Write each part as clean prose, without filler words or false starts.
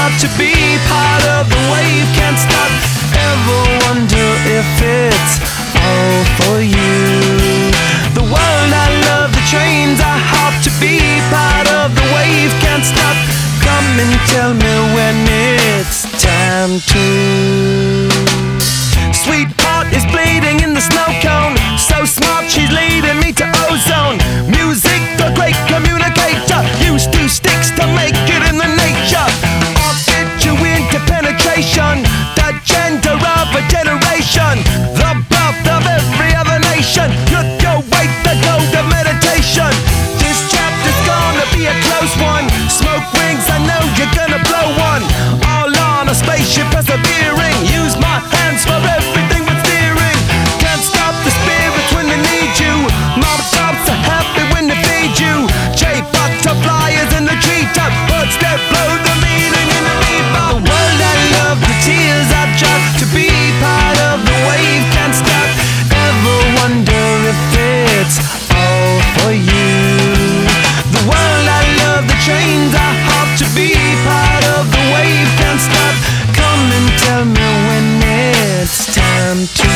hard to be part of the wave. Can't stop, ever wonder if it's all for you. The world I love, the trains are hard to be part of the wave. Can't stop, come and tell me when it's time to. Sweetheart is bleeding in the snow cone. So smart, she's leading me to ozone. Music, the great communicator. Used two sticks to make it in the nature. I'll fit you into penetration. The gender of a generation. The birth of every other nation. Look your way to go to meditation. This chapter's gonna be a close one. Smoke rings, I know you're gonna blow one. All on a spaceship persevering. Use my hands for everything but steering. Can't stop the spirits when they need you. Mob tops are happy when they feed you. J butterflies in the treetop. Birds that blow the meaning in the bebop. The world I love, the tears I drop to be part of the wave. Can't stop, ever wonder if it's all for you. The world I love, the trains are hard to be part of the wave. Can't stop, come and tell me when it's time to.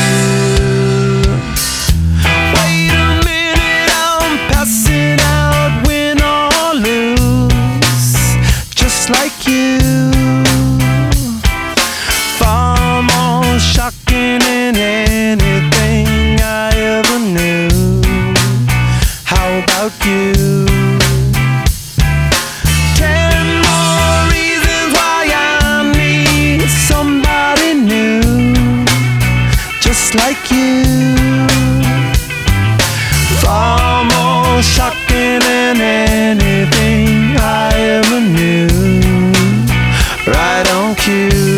Wait a minute, I'm passing out, win or lose, just like you. Far more shocking than anything I ever knew. How about you? 10 more reasons why I need somebody new, just like you. Far more shocking than anything I ever knew. Right on cue.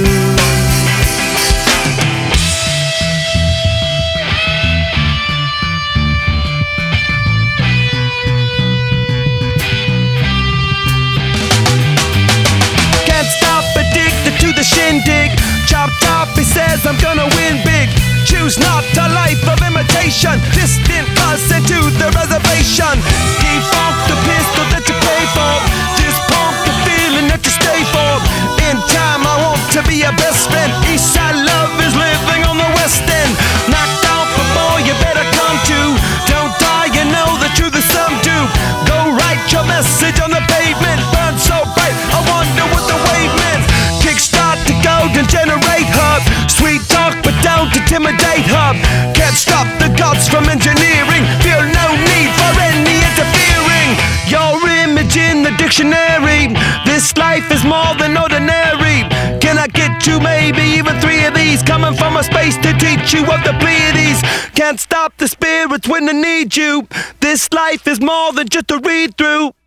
Can't stop, addicted to the shindig. Chop top, he says I'm gonna win big. Choose not a life of imitation. Distant us into the reservation. Defunct the pistol that you pay for. Just pump the feeling that you stay for. In time I want to be your best friend. Eastside love is living on the west end. Knocked out before you better come to. Don't die, you know the truth is some do. Go write your message on the pavement. Burn so bright, I wonder what the wave meant. Kickstart the golden generate hub. Sweet talk but don't intimidate hub. Can't stop the gods from engineering. Feel no need for any interfering. Your image in the dictionary. This life is more than ordinary. Can I get you maybe even 3 of these? Coming from a space to teach you of the Pleiades. Can't stop the spirits when they need you. This life is more than just a read through.